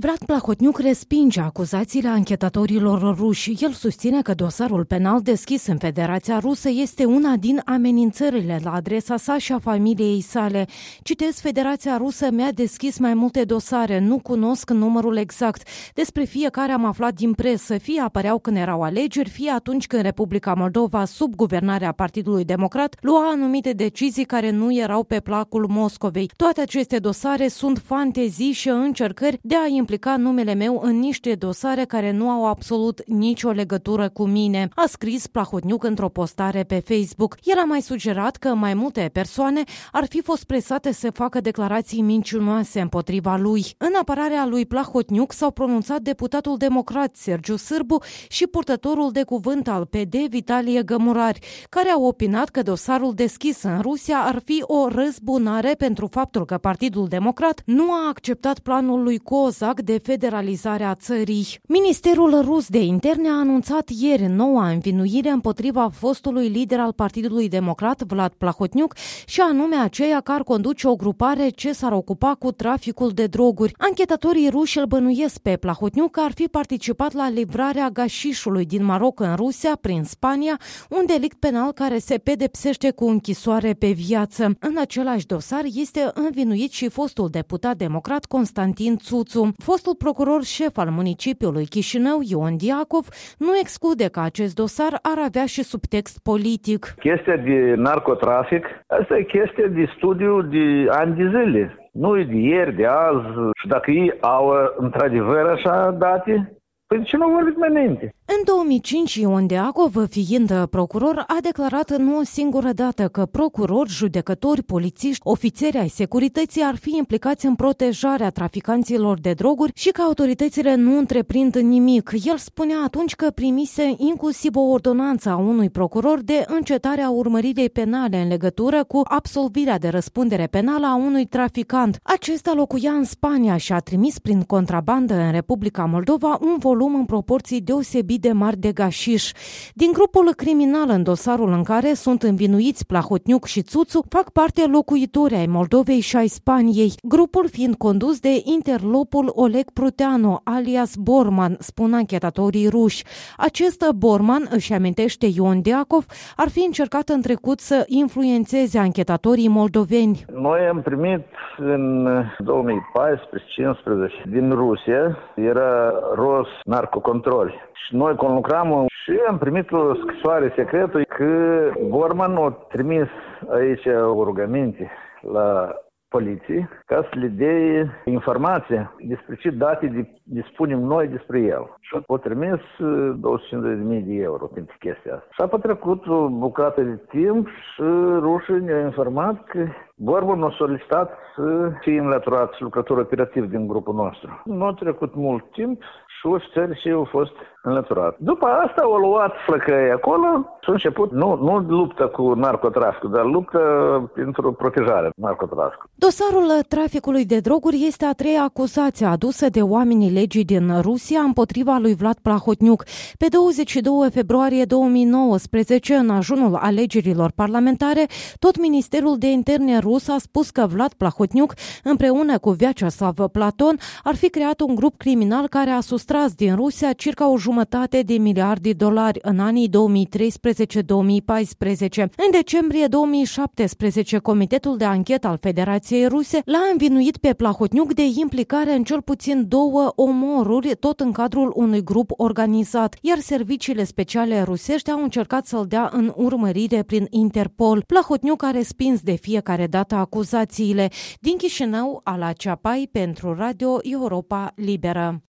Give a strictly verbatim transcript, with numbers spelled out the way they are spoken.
Vlad Plahotniuc respinge acuzațiile anchetatorilor ruși. El susține că dosarul penal deschis în Federația Rusă este una din amenințările la adresa sa și a familiei sale. Citez, Federația Rusă mi-a deschis mai multe dosare, nu cunosc numărul exact. Despre fiecare am aflat din presă, fie apăreau când erau alegeri, fie atunci când Republica Moldova, sub guvernarea Partidului Democrat, lua anumite decizii care nu erau pe placul Moscovei. Toate aceste dosare sunt fantezii și încercări de a implica numele meu în niște dosare care nu au absolut nicio legătură cu mine, a scris Plahotniuc într-o postare pe Facebook. El a mai sugerat că mai multe persoane ar fi fost presate să facă declarații mincinoase împotriva lui. În apărarea lui Plahotniuc s-au pronunțat deputatul democrat Sergiu Sârbu și purtătorul de cuvânt al P D Vitalie Gămurari, care au opinat că dosarul deschis în Rusia ar fi o răzbunare pentru faptul că Partidul Democrat nu a acceptat planul lui Kozak de federalizare a țării. Ministerul rus de interne a anunțat ieri noua învinuire împotriva fostului lider al Partidului Democrat, Vlad Plahotniuc, și anume aceea că ar conduce o grupare ce s-ar ocupa cu traficul de droguri. Anchetatorii ruși îl bănuiesc pe Plahotniuc că ar fi participat la livrarea gașișului din Maroc în Rusia prin Spania, un delict penal care se pedepsește cu închisoare pe viață. În același dosar este învinuit și fostul deputat democrat Constantin Țuțu. Fostul procuror șef al municipiului Chișinău, Ion Diacov, nu exclude că acest dosar ar avea și subtext politic. Chestia de narcotrafic, asta e chestia de studiu de ani de zile. Nu e de ieri, de azi. Și dacă ei au într-adevăr așa date, păi ce nu vorbim mai înainte? În două mii cinci, Ion Diacov, fiind procuror, a declarat nu o singură dată că procurori, judecători, polițiști, ofițeri ai securității ar fi implicați în protejarea traficanților de droguri și că autoritățile nu întreprind nimic. El spunea atunci că primise inclusiv o ordonanță a unui procuror de încetare a urmăririi penale în legătură cu absolvirea de răspundere penală a unui traficant. Acesta locuia în Spania și a trimis prin contrabandă în Republica Moldova un volum în proporții deosebite de mari de gașiș. Din grupul criminal în dosarul în care sunt învinuiți Plahotniuc și Țuțu fac parte locuitori ai Moldovei și ai Spaniei, grupul fiind condus de interlopul Oleg Pruteanu, alias Borman, spun anchetatorii ruși. Acest Borman, își amintește Ion Diacov, ar fi încercat în trecut să influențeze anchetatorii moldoveni. Noi am primit în două mii paisprezece cincisprezece din Rusia, era Ros Narcocontrol. Și noi conlucram și am primit o scrisoare secretă că Borman a trimis aici o rugăminte la poliție ca să le dea informație despre ce date dispunem noi despre el. Și a trimis două sute cincizeci de mii de euro pentru chestia asta. Și a petrecut o bucată de timp și rușii ne-au informat că Borman a solicitat să fie înlăturat lucrător operativ din grupul nostru. Nu a trecut mult timp și ofițerii și au fost înlăturat. După asta au luat flăcăi acolo și au început, nu, nu luptă cu narcotraficul, dar luptă pentru protejarea narcotraficului. Dosarul traficului de droguri este a treia acuzație adusă de oamenii legii din Rusia împotriva lui Vlad Plahotniuc. Pe douăzeci și doi februarie două mii nouăsprezece, în ajunul alegerilor parlamentare, tot Ministerul de Interne rus a spus că Vlad Plahotniuc, împreună cu Vyacheslav Platon, ar fi creat un grup criminal care a sustras din Rusia circa o jumătate de miliarde de dolari în anii două mii treisprezece două mii paisprezece. În decembrie două mii șaptesprezece, Comitetul de Anchetă al Federației Ruse l-a învinuit pe Plahotniuc de implicare în cel puțin două omoruri, tot în cadrul unui grup organizat, iar serviciile speciale rusești au încercat să-l dea în urmărire prin Interpol. Plahotniuc a respins de fiecare dată acuzațiile. Din Chișinău, Ala Ceapai pentru Radio Europa Liberă.